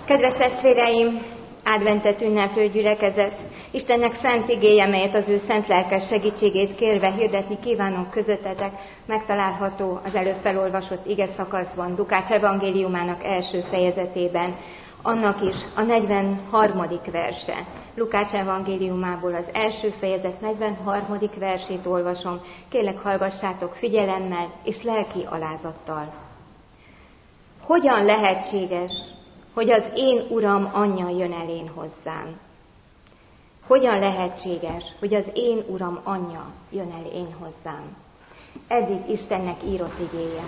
Kedves testvéreim, adventet ünneplő gyülekezet, Istennek szent igéje, melyet az ő szent lelkes segítségét kérve hirdetni kívánom közöttetek, megtalálható az előbb felolvasott ige szakaszban, Lukács evangéliumának első fejezetében, annak is a 43. verse. Lukács evangéliumából az első fejezet 43. versét olvasom, kérlek hallgassátok figyelemmel és lelki alázattal. Hogyan lehetséges, hogy az én Uram anyja jön el én hozzám? Hogyan lehetséges, hogy az én Uram anyja jön el én hozzám? Eddig Istennek írott igéje.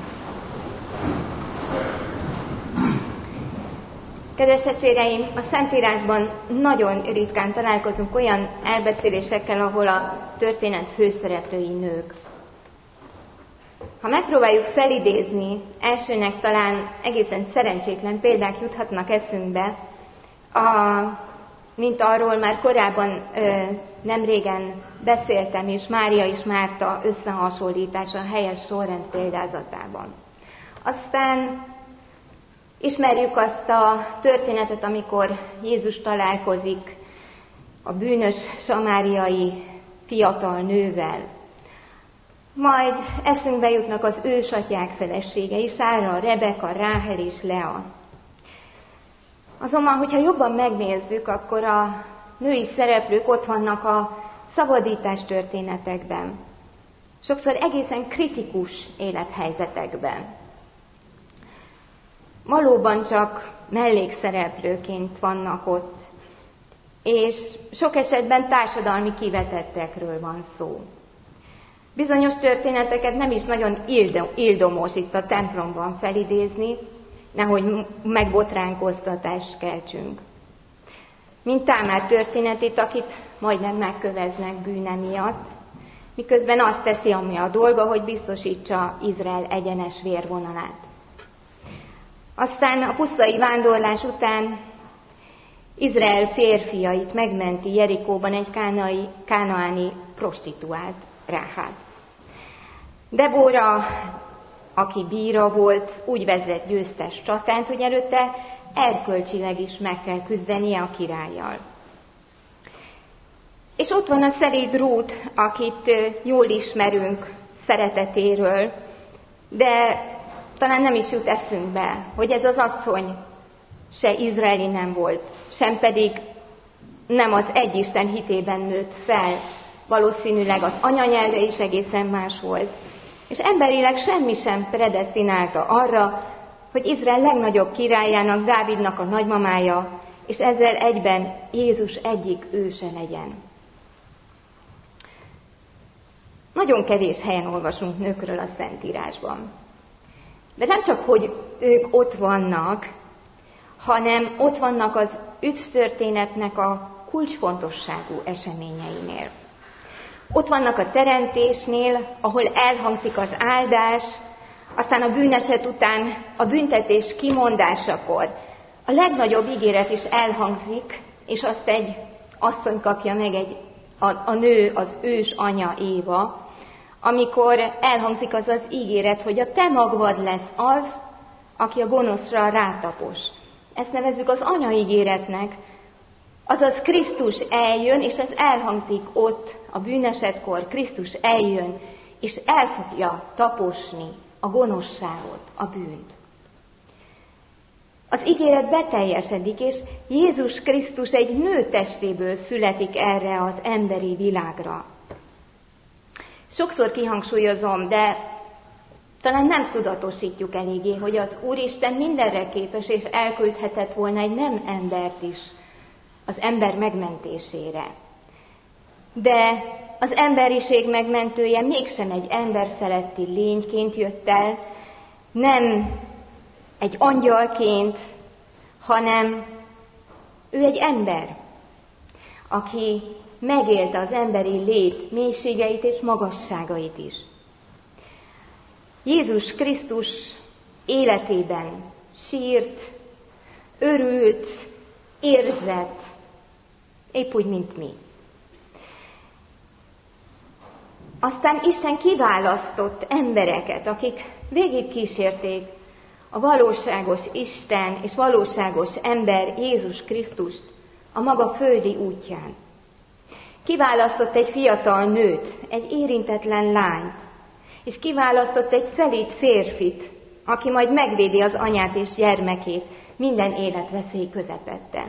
Kedves testvéreim, a Szentírásban nagyon ritkán találkozunk olyan elbeszélésekkel, ahol a történet főszereplői nők. Ha megpróbáljuk felidézni, elsőnek talán egészen szerencsétlen példák juthatnak eszünkbe, mint arról már korábban nemrégen beszéltem, és Mária és Márta összehasonlítása a helyes sorrend példázatában. Aztán ismerjük azt a történetet, amikor Jézus találkozik a bűnös samáriai fiatal nővel. Majd eszünkbe jutnak az ősatyák feleségei, Sára, Rebeka, Ráhel és Lea. Azonban, hogyha jobban megnézzük, akkor a női szereplők ott vannak a szabadítás történetekben. Sokszor egészen kritikus élethelyzetekben. Valóban csak mellékszereplőként vannak ott, és sok esetben társadalmi kivetettekről van szó. Bizonyos történeteket nem is nagyon ildomos itt a templomban felidézni, nehogy megbotránkoztatást keltsünk. Mint Támár történetét, akit majdnem megköveznek bűne miatt, miközben azt teszi, ami a dolga, hogy biztosítsa Izrael egyenes vérvonalát. Aztán a pusztai vándorlás után Izrael férfiait megmenti Jerikóban egy kánaáni prostituált, Ráháb. Debóra, aki bíra volt, úgy vezet győztes csatát, hogy előtte erkölcsileg is meg kell küzdenie a királlyal. És ott van a szelíd Rút, akit jól ismerünk szeretetéről, de talán nem is jut eszünkbe, hogy ez az asszony se izraeli nem volt, sem pedig nem az egyisten hitében nőtt fel, valószínűleg az anyanyelve is egészen más volt, és emberileg semmi sem predesztinálta arra, hogy Izrael legnagyobb királyának, Dávidnak a nagymamája, és ezzel egyben Jézus egyik őse legyen. Nagyon kevés helyen olvasunk nőkről a Szentírásban. De nem csak, hogy ők ott vannak, hanem ott vannak az üdvtörténetnek a kulcsfontosságú eseményeinél. Ott vannak a teremtésnél, ahol elhangzik az áldás, aztán a bűneset után a büntetés kimondásakor a legnagyobb ígéret is elhangzik, és azt egy asszony kapja meg, a nő, az ős anya Éva, amikor elhangzik az az ígéret, hogy a te magvad lesz az, aki a gonoszra rátapos. Ezt nevezzük az anyaígéretnek, azaz Krisztus eljön, és ez elhangzik ott a bűnesetkor, Krisztus eljön, és el fogja taposni a gonoszságot, a bűnt. Az ígéret beteljesedik, és Jézus Krisztus egy nő testéből születik erre az emberi világra. Sokszor kihangsúlyozom, de talán nem tudatosítjuk eléggé, hogy az Úristen mindenre képes, és elküldhetett volna egy nem embert is az ember megmentésére. De az emberiség megmentője mégsem egy emberfeletti lényként jött el, nem egy angyalként, hanem ő egy ember, aki megélte az emberi lét mélységeit és magasságait is. Jézus Krisztus életében sírt, örült, érzett, épp úgy, mint mi. Aztán Isten kiválasztott embereket, akik végigkísérték a valóságos Isten és valóságos ember Jézus Krisztust a maga földi útján. Kiválasztott egy fiatal nőt, egy érintetlen lányt, és kiválasztott egy szelíd férfit, aki majd megvédi az anyát és gyermekét minden életveszély közepette.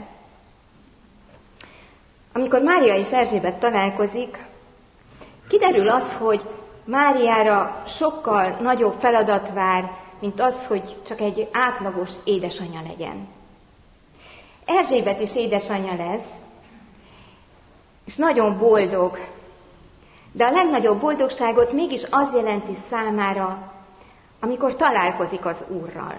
Amikor Mária és Erzsébet találkozik, kiderül az, hogy Máriára sokkal nagyobb feladat vár, mint az, hogy csak egy átlagos édesanyja legyen. Erzsébet is édesanyja lesz, és nagyon boldog, de a legnagyobb boldogságot mégis az jelenti számára, amikor találkozik az Úrral.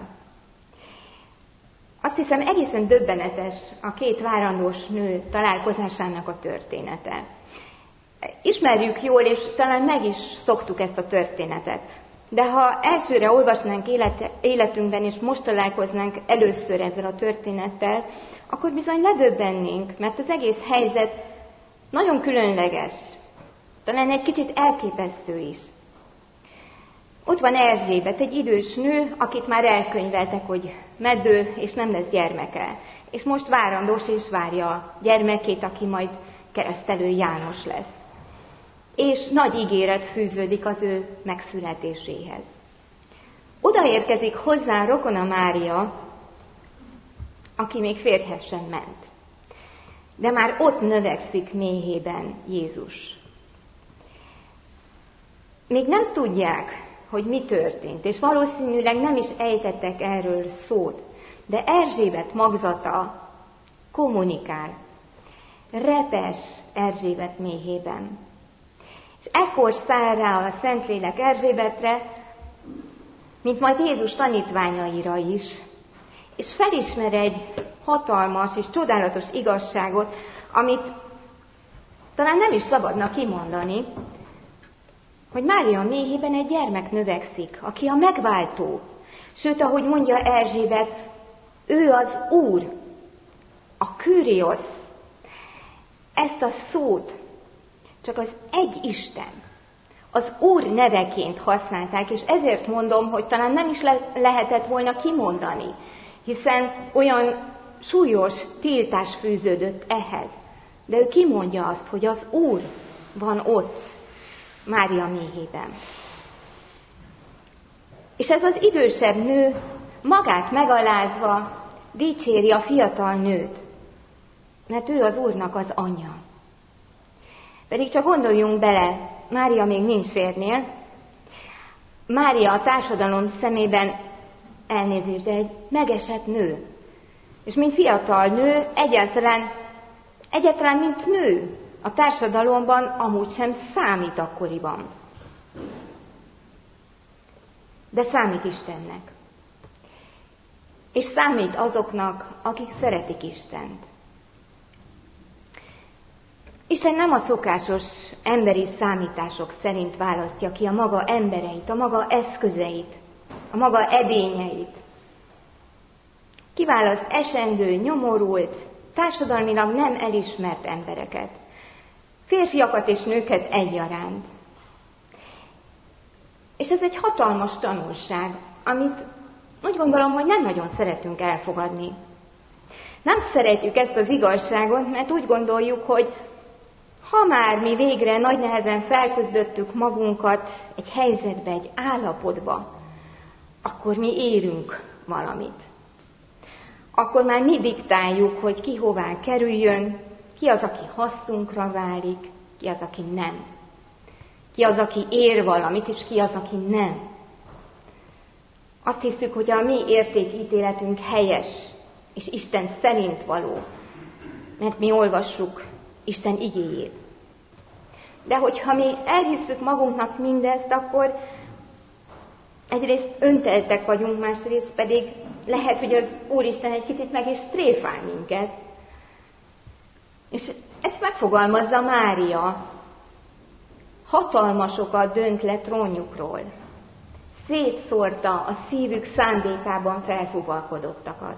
Azt hiszem, egészen döbbenetes a két várandós nő találkozásának a története. Ismerjük jól, és talán meg is szoktuk ezt a történetet. De ha elsőre olvasnánk életünkben, és most találkoznánk először ezzel a történettel, akkor bizony ledöbbennénk, mert az egész helyzet nagyon különleges, talán egy kicsit elképesztő is. Ott van Erzsébet, egy idős nő, akit már elkönyveltek, hogy meddő, és nem lesz gyermeke. És most várandós, és várja a gyermekét, aki majd keresztelő János lesz. És nagy ígéret fűződik az ő megszületéséhez. Odaérkezik hozzá rokona Mária, aki még férjhez sem ment. De már ott növekszik méhében Jézus. Még nem tudják, hogy mi történt, és valószínűleg nem is ejtettek erről szót, de Erzsébet magzata kommunikál. Repes Erzsébet méhében. És ekkor száll rá a Szentlélek Erzsébetre, mint majd Jézus tanítványaira is, és felismer egy hatalmas és csodálatos igazságot, amit talán nem is szabadna kimondani, hogy Mária méhében egy gyermek növekszik, aki a megváltó. Sőt, ahogy mondja Erzsébet, ő az Úr, a Küriosz. Ezt a szót csak az egy Isten, az Úr neveként használták, és ezért mondom, hogy talán nem is lehetett volna kimondani, hiszen olyan súlyos tiltás fűződött ehhez. De ő kimondja azt, hogy az Úr van ott, Mária méhében. És ez az idősebb nő magát megalázva dicséri a fiatal nőt, mert ő az Úrnak az anyja. Pedig csak gondoljunk bele, Mária még nincs férjnél, Mária a társadalom szemében elnézést, de egy megesett nő. És mint fiatal nő, egyáltalán mint nő a társadalomban amúgy sem számít akkoriban. De számít Istennek. És számít azoknak, akik szeretik Istent. Isten nem a szokásos emberi számítások szerint választja ki a maga embereit, a maga eszközeit, a maga edényeit. Kiválaszt esendő, nyomorult, társadalmilag nem elismert embereket. Férfiakat és nőket egyaránt. És ez egy hatalmas tanulság, amit úgy gondolom, hogy nem nagyon szeretünk elfogadni. Nem szeretjük ezt az igazságot, mert úgy gondoljuk, hogy ha már mi végre nagy nehezen felküzdöttük magunkat egy helyzetbe, egy állapotba, akkor mi érünk valamit. Akkor már mi diktáljuk, hogy ki hová kerüljön, ki az, aki hasznunkra válik, ki az, aki nem. Ki az, aki ér valamit, és ki az, aki nem. Azt hiszük, hogy a mi értékítéletünk helyes, és Isten szerint való, mert mi olvassuk Isten igéjét. De hogyha mi elhisszük magunknak mindezt, akkor egyrészt önteltek vagyunk, másrészt pedig lehet, hogy az Úristen egy kicsit meg is tréfál minket. És ezt megfogalmazza Mária. Hatalmasokat dönt le trónjukról. Szétszórta a szívük szándékában felfúvalkodottakat.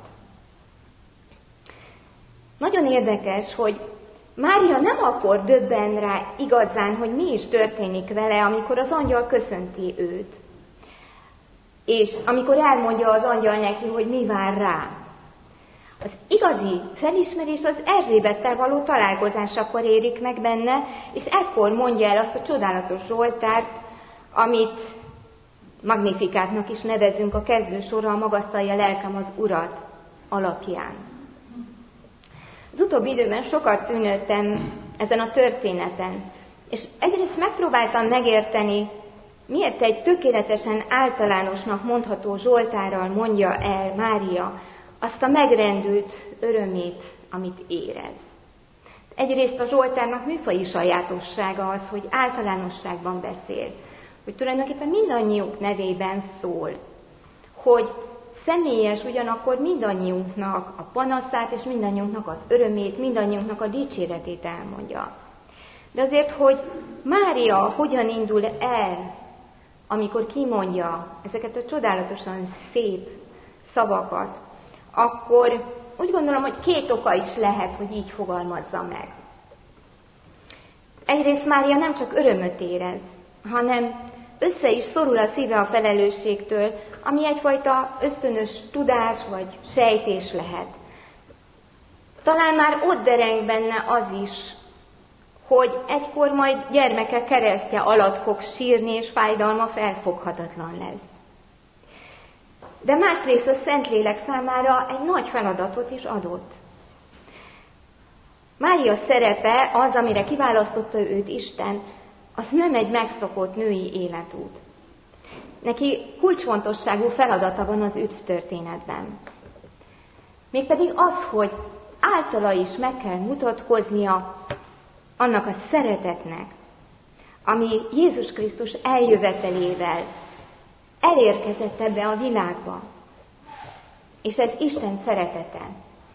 Nagyon érdekes, hogy Mária nem akkor döbben rá igazán, hogy mi is történik vele, amikor az angyal köszönti őt. és amikor elmondja az angyal neki, hogy mi vár rá. Az igazi felismerés az Erzsébettel való találkozásakor érik meg benne, és ekkor mondja el azt a csodálatos Zsoltárt, amit Magnifikátnak is nevezünk a kezdősorral, magasztalja lelkem az Urat alapján. Az utóbbi időben sokat tűnődtem ezen a történeten, és egyrészt megpróbáltam megérteni, miért egy tökéletesen általánosnak mondható Zsoltárral mondja el Mária azt a megrendült örömét, amit érez. Egyrészt a Zsoltárnak műfaji sajátossága az, hogy általánosságban beszél, hogy tulajdonképpen mindannyiunk nevében szól, hogy személyes ugyanakkor mindannyiunknak a panaszát és mindannyiunknak az örömét, mindannyiunknak a dicséretét elmondja. De azért, hogy Mária hogyan indul el, amikor kimondja ezeket a csodálatosan szép szavakat, akkor úgy gondolom, hogy két oka is lehet, hogy így fogalmazza meg. Egyrészt Mária nem csak örömöt érez, hanem össze is szorul a szíve a felelősségtől, ami egyfajta ösztönös tudás vagy sejtés lehet. Talán már ott dereng benne az is, hogy egykor majd gyermeke keresztje alatt fog sírni, és fájdalma felfoghatatlan lesz. De másrészt a Szentlélek számára egy nagy feladatot is adott. Mária szerepe az, amire kiválasztotta őt Isten, az nem egy megszokott női életút. Neki kulcsfontosságú feladata van az üdv történetben. Mégpedig az, hogy általa is meg kell mutatkoznia annak a szeretetnek, ami Jézus Krisztus eljövetelével elérkezett ebbe a világba. És ez Isten szeretete.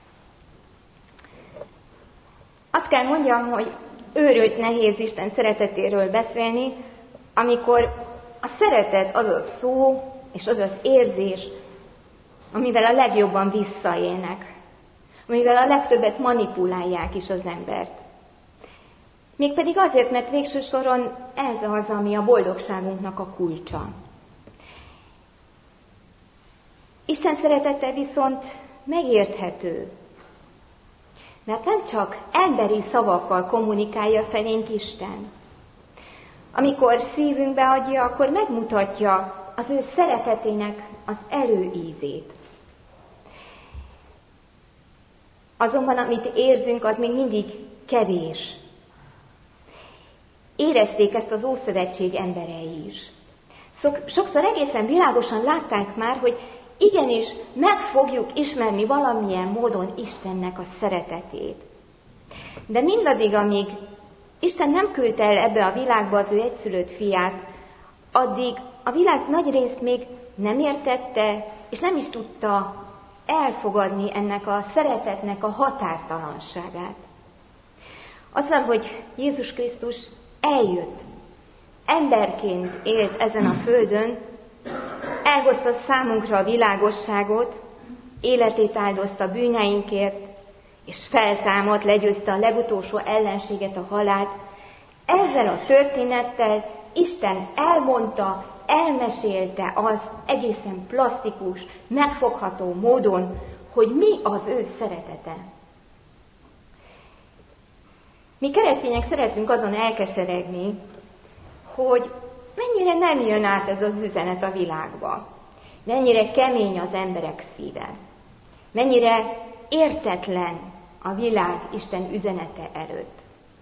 Azt kell mondjam, hogy őrült nehéz Isten szeretetéről beszélni, amikor a szeretet az a szó és az az érzés, amivel a legjobban visszaélnek, amivel a legtöbbet manipulálják is az embert. Mégpedig azért, mert végső soron ez az, ami a boldogságunknak a kulcsa. Isten szeretete viszont megérthető, mert nem csak emberi szavakkal kommunikálja felénk Isten. Amikor szívünkbe adja, akkor megmutatja az ő szeretetének az előízét. Azonban, amit érzünk, az még mindig kevés. Érezték ezt az Ószövetség emberei is. Sokszor egészen világosan látták már, hogy igenis meg fogjuk ismerni valamilyen módon Istennek a szeretetét. De mindaddig, amíg Isten nem küldte el ebbe a világba az ő egyszülött fiát, addig a világ nagy részt még nem értette, és nem is tudta elfogadni ennek a szeretetnek a határtalanságát. Azzal, hogy Jézus Krisztus eljött, emberként élt ezen a földön, elhozta számunkra a világosságot, életét áldozta bűneinkért, és feltámadt, legyőzte a legutolsó ellenséget, a halált. Ezzel a történettel Isten elmondta, elmesélte az egészen plastikus, megfogható módon, hogy mi az ő szeretete. Mi keresztények szeretünk azon elkeseregni, hogy mennyire nem jön át ez az üzenet a világba, mennyire kemény az emberek szíve, mennyire értetlen a világ Isten üzenete előtt.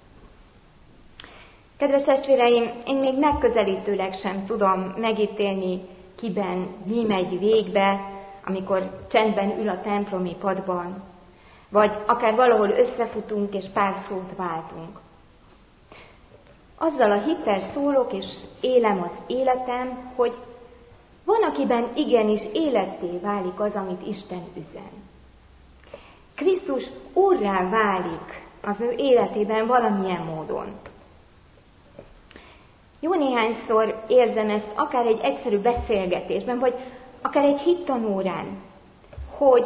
Kedves testvéreim, én még megközelítőleg sem tudom megítélni, kiben mi megy végbe, amikor csendben ül a templomi padban, vagy akár valahol összefutunk és pár szót váltunk. Azzal a hittel szólok és élem az életem, hogy van, akiben igenis életté válik az, amit Isten üzen. Krisztus úrrá válik az ő életében valamilyen módon. Jó néhányszor érzem ezt akár egy egyszerű beszélgetésben, vagy akár egy hittanórán, hogy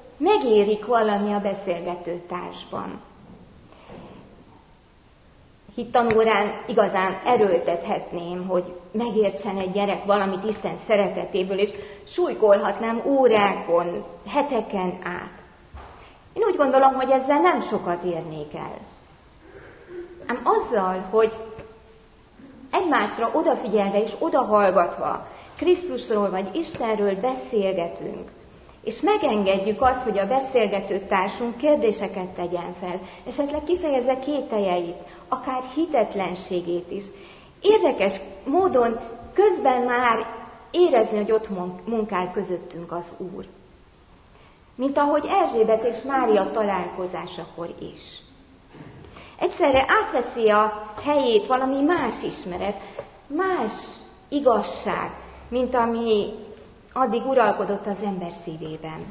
megérik valami a beszélgető társban. hittanórán igazán erőltethetném, hogy megértsen egy gyerek valamit Isten szeretetéből, és súlykolhatnám órákon, heteken át. Én úgy gondolom, hogy ezzel nem sokat érnék el. Ám azzal, hogy egymásra odafigyelve és odahallgatva Krisztusról vagy Istenről beszélgetünk, és megengedjük azt, hogy a beszélgető társunk kérdéseket tegyen fel, esetleg kifejezze kételjeit, akár hitetlenségét is. Érdekes módon közben már érezni, hogy ott munkál közöttünk az Úr. Mint ahogy Erzsébet és Mária találkozásakor is. Egyszerre átveszi a helyét valami más ismeret, más igazság, mint ami addig uralkodott az ember szívében.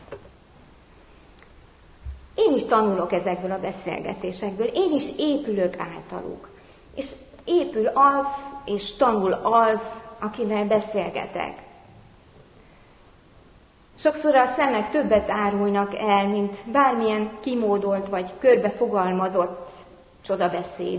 Én is tanulok ezekből a beszélgetésekből, én is épülök általuk. És épül az, és tanul az, akivel beszélgetek. Sokszor a szemek többet árulnak el, mint bármilyen kimódolt vagy körbefogalmazott csodabeszéd.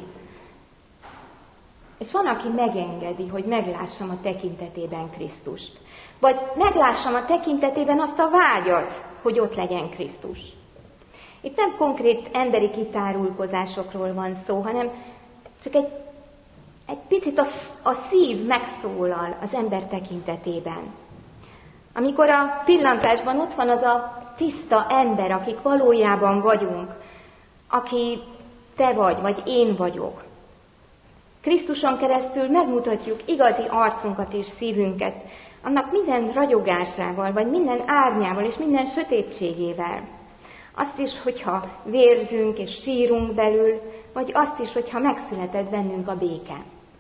És van, aki megengedi, hogy meglássam a tekintetében Krisztust. Vagy meglássam a tekintetében azt a vágyat, hogy ott legyen Krisztus. Itt nem konkrét emberi kitárulkozásokról van szó, hanem csak egy picit a szív megszólal az ember tekintetében. Amikor a pillantásban ott van az a tiszta ember, akik valójában vagyunk, aki te vagy én vagyok. Krisztuson keresztül megmutatjuk igazi arcunkat és szívünket, annak minden ragyogásával, vagy minden árnyával és minden sötétségével. Azt is, hogyha vérzünk és sírunk belül, vagy azt is, hogyha megszületett bennünk a béke.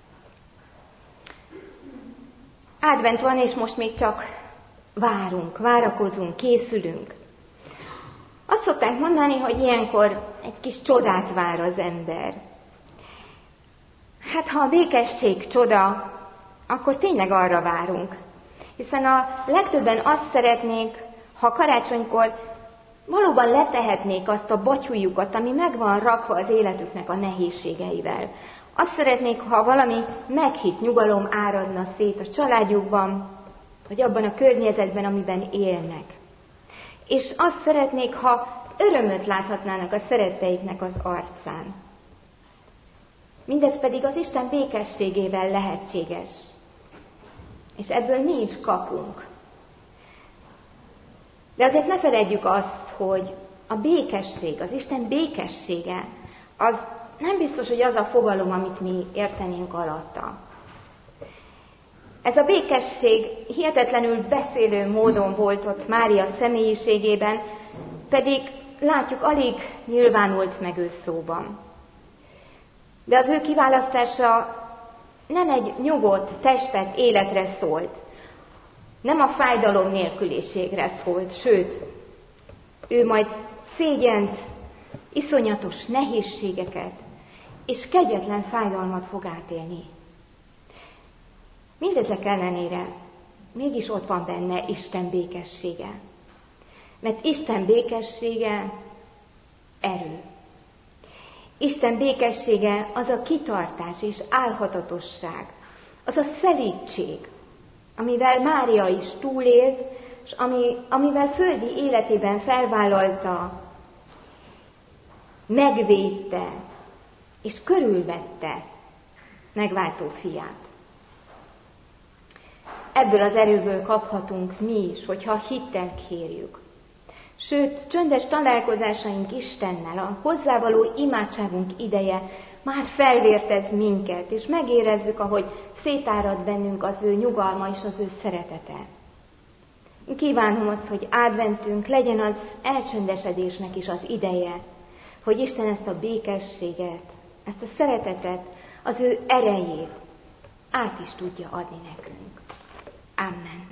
Advent van, és most még csak várakozunk, készülünk. Azt szokták mondani, hogy ilyenkor egy kis csodát vár az ember. Hát ha a békesség csoda, akkor tényleg arra várunk. Hiszen a legtöbben azt szeretnék, ha karácsonykor valóban letehetnék azt a batyújukat, ami meg van rakva az életüknek a nehézségeivel. Azt szeretnék, ha valami meghitt nyugalom áradna szét a családjukban, vagy abban a környezetben, amiben élnek. És azt szeretnék, ha örömöt láthatnának a szeretteiknek az arcán. Mindez pedig az Isten békességével lehetséges. És ebből mi is kapunk. De azért ne feledjük azt, hogy a békesség, az Isten békessége, az nem biztos, hogy az a fogalom, amit mi értenénk alatta. Ez a békesség hihetetlenül beszélő módon volt ott Mária személyiségében, pedig látjuk, alig nyilvánult meg ő szóban. De az ő kiválasztása nem egy nyugodt, testvet életre szólt, nem a fájdalom nélküliségre szólt, sőt, ő majd szégyent, iszonyatos nehézségeket és kegyetlen fájdalmat fog átélni. Mindezek ellenére mégis ott van benne Isten békessége. Mert Isten békessége erő. Isten békessége az a kitartás és álhatatosság, az a szelídség, amivel Mária is túlélt, és amivel földi életében felvállalta, megvédte és körülvette megváltó fiát. Ebből az erőből kaphatunk mi is, hogyha hittel kérjük. Sőt, csöndes találkozásaink Istennel, a hozzávaló imádságunk ideje már felvértez minket, és megérezzük, ahogy szétárad bennünk az ő nyugalma és az ő szeretete. Kívánom azt, hogy adventünk legyen az elcsöndesedésnek is az ideje, hogy Isten ezt a békességet, ezt a szeretetet, az ő erejét át is tudja adni nekünk. Amen.